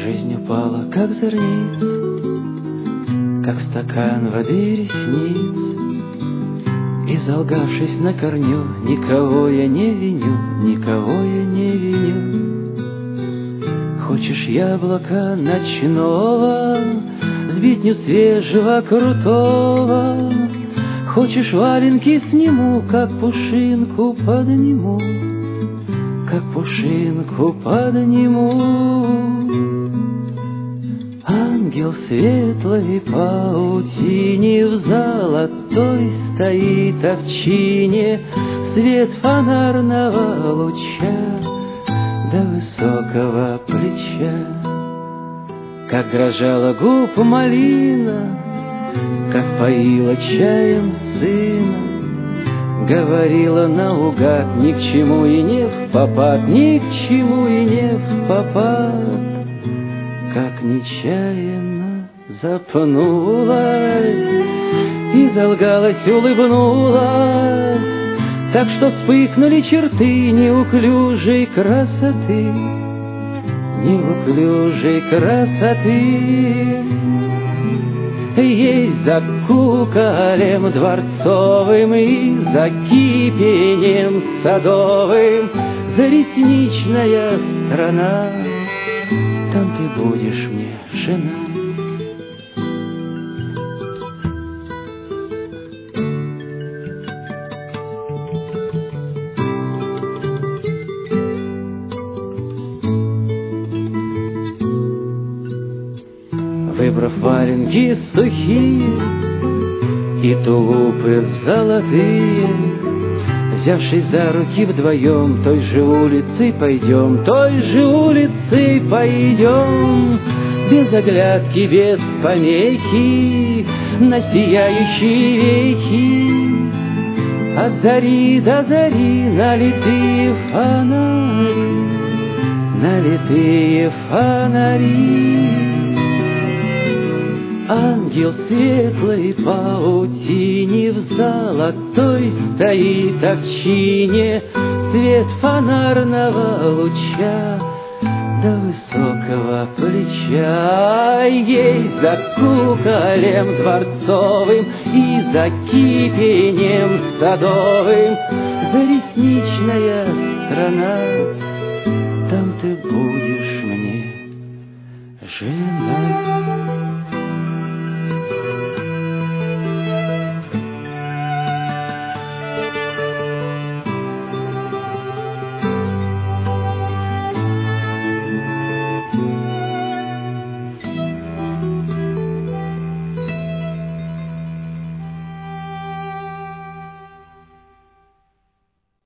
Жизнь упала, как зерница, как стакан воды ресниц, и, залгавшись на корню, никого я не виню, никого я не виню. Хочешь яблока ночного, сбитню свежего крутого, хочешь валенки сниму, как пушинку подниму, как пушинку подниму. Ангел светлой паутине в золотой стоит овчине, свет фонарного луча до высокого плеча. Как дрожала губ малина, как поила чаем сына, говорила наугад, ни к чему и не впопад, ни к чему и не впопад. Как нечаянно запнулась и залгалась, улыбнулась, так что вспыхнули черты неуклюжей красоты, неуклюжей красоты. Есть за куколем дворцовым и за кипением садовым заресничная страна, там ты будешь мне жена. Выбрав валенки сухие и тулупы золотые, взявшись за руки вдвоем, той же улицей пойдем, той же улицей пойдем, без оглядки, без помехи, на сияющие веки. От зари до зари налитые фонари, налитые фонари. Ангел светлой паутине в золотой стоит овчине, свет фонарного луча до высокого плеча. Ей за куколем дворцовым и за кипением садовым заресничная страна, там ты будешь мне жена.